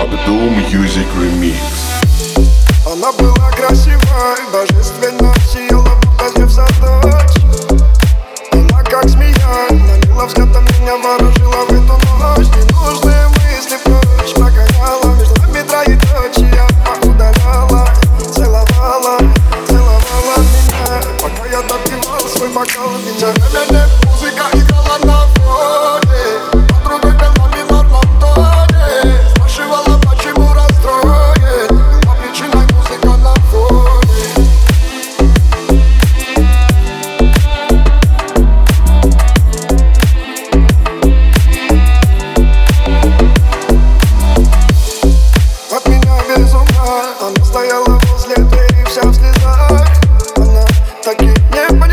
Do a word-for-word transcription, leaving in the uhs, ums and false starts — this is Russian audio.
Abdul Music Remix. Она была красивой, божественно сияла, будто Зевса дочь. Она как змея, манила взглядом, меня вооружила в эту ночь. Ненужные мысли прочь прогоняла, между нами троеточие удаляла. Целовала, целовала меня, пока я допивал свой бокал вина. Музыка играла на фоне, подругой пела минор на тоне. Спрашивала, почему расстроен, по причиной музыка на фоне. От меня без ума, она стояла возле двери вся в слезах. Она таки не поняла.